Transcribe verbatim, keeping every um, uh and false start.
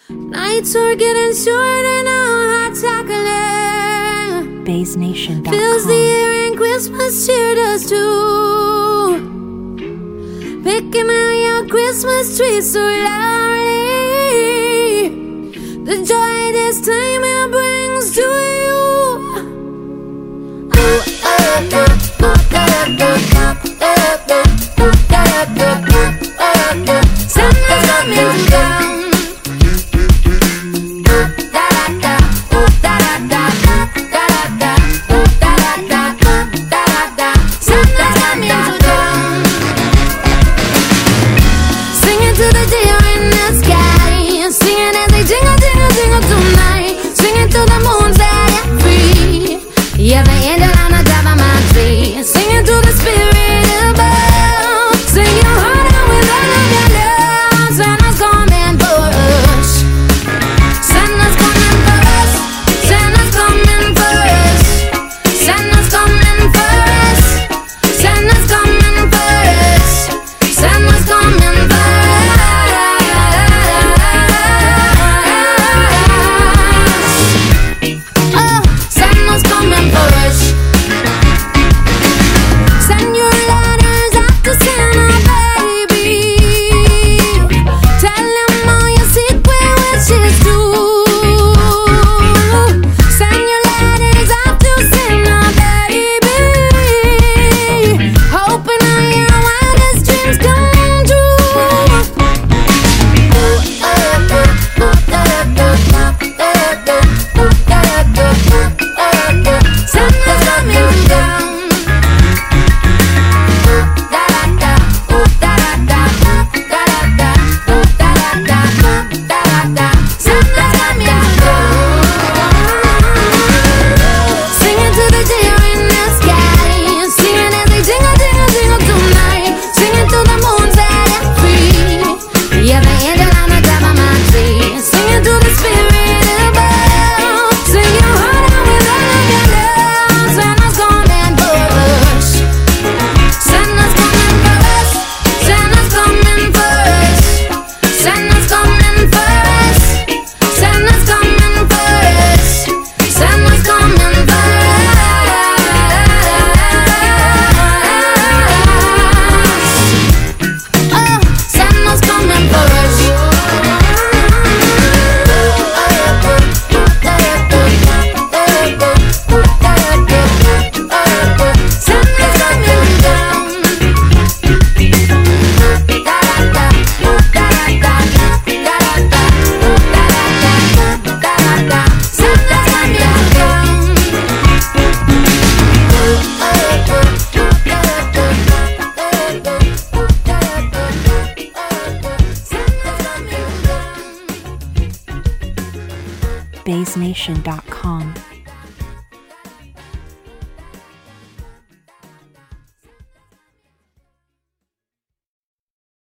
Nights are getting shorter now, hot chocolate Bays Nation dot com fills the air and Christmas cheer does too. Picking out your Christmas tree so loudly, the joy this time it brings to you. Santa's coming to town. Yeah, the angel on the top of my tree, singing to the spirit above. Sing your heart out with all of your love. Santa's coming for us. Santa's coming for us. Santa's coming for us. Santa's coming for us. Santa's coming for us. Santa's coming for us. Oh, Santa's coming for us. Send your letters off to Santa, baby. Tell him all your secret wishes too. Send your letters off to Santa, baby. Hoping all your wildest dreams come true. Santa's coming down. Santa's coming down. Singing to the deer in the sky, singing as they jingle, jingle, jingle tonight. Singing to the moon, set it free. Yeah, the angel on the top of my tree, singing to the spirit above. Sing your heart out with all of your love. Santa's coming for us. Santa's coming for us. Santa's coming for us. Santa's coming for us. Santa's coming for us. Santa's coming for us. Oh, Santa's coming for us. Santa's coming down. Santa's coming down. Bays Nation dot com